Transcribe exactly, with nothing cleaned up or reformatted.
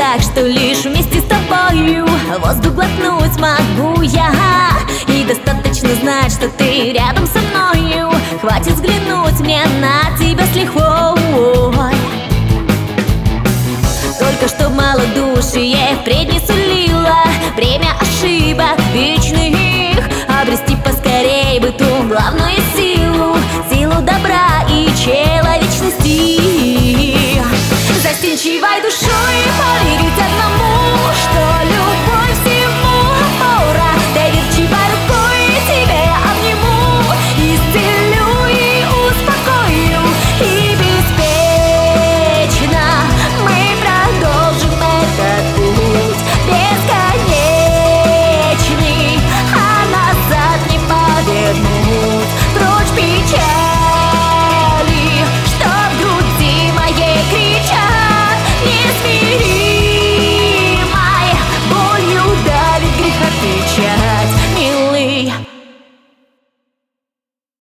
так, что лишь вместе с тобою воздух глотнуть могу я. И достаточно знать, что ты рядом со мною. Хватит взглянуть мне на тебя с лихвой. Только чтоб малодушие впредь не сулило